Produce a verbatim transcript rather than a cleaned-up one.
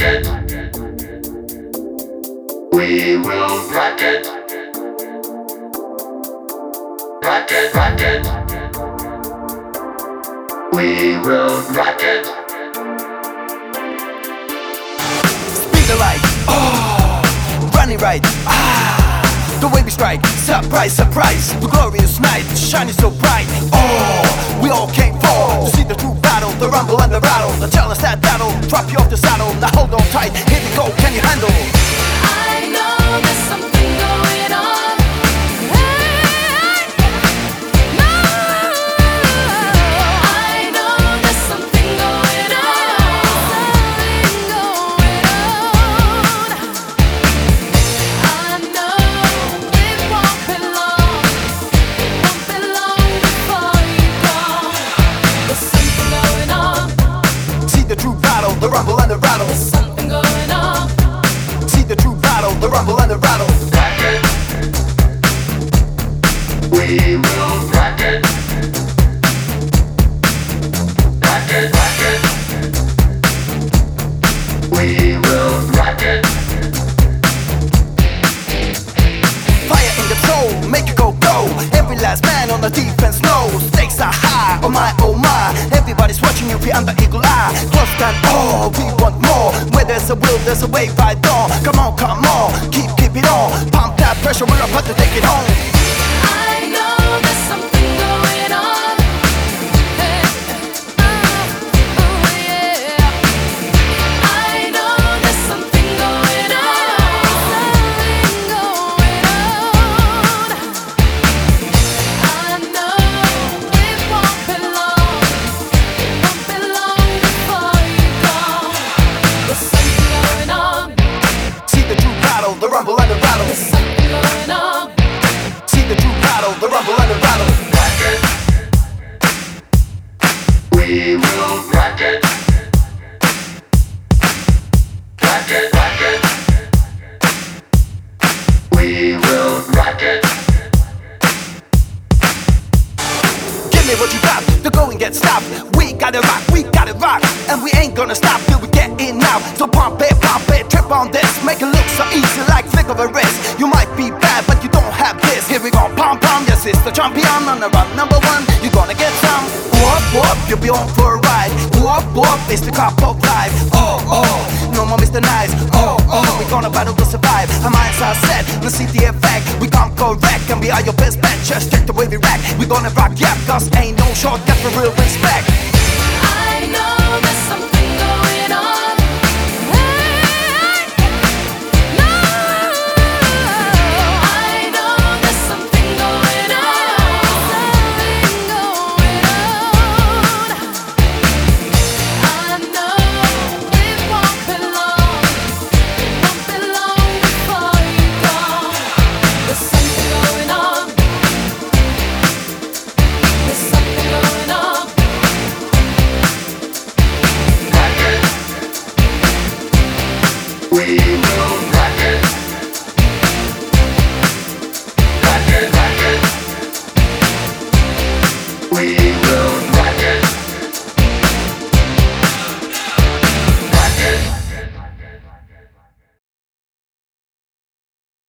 it. We will rock it. Rock it, rock it. We will rock it. Speed the light, oh, running right, ah, the way we strike, surprise, surprise, the glorious night, shining so bright, oh, we all came for to see the true battle, the rumble and the rattle, the challenge that battle, drop you off the saddle, now hold on tight, here we go, can you handle? I know there's something going on. The rumble and the rattle. There's something going on. See the true battle, the rumble and the rattle. Rock it. We will rock it. Rock it, rock it. We will rock it. Fire in the soul, make it go go. Every last man on the defense knows stakes are high, oh my, oh my. Everybody's watching you, be under eagle eye. Close down, oh, we want more. Where there's a will, there's a way right on. Come on, come on, keep, keep it on. Pump that pressure, we're about to take it home. I know there's something going on. Hey, oh, oh, yeah. I know there's something going on. Something going on. I know it won't be long. Won't be long before you go. There's something going on. See the true battle, the rumble and the rattle. There's something going on. See the true battle, the rumble and the rattle. Rock it. We will rock it. Rock it, rock it. We will rock it. Give me what you got, the going gets stopped. We gotta rock, we gotta rock, and we ain't gonna stop till we get in now. So pump it, pump it, trip on this, make it look so easy like flick of a wrist. You might be bad, but you don't have this. Here we go, pump, pump, yes, it's the champion on the run. Number one, you're gonna get some. Whoop, whoop, you'll be on for a ride. Whoop, whoop, it's the cup of life. Oh, oh, no more Mister Nice. Oh, oh, we're gonna battle to survive. Our minds are set, let's see the effect. We come correct, and we are your best bet. Just check the way we rack. We're gonna rock, yeah, cause ain't no shortcut for real respect.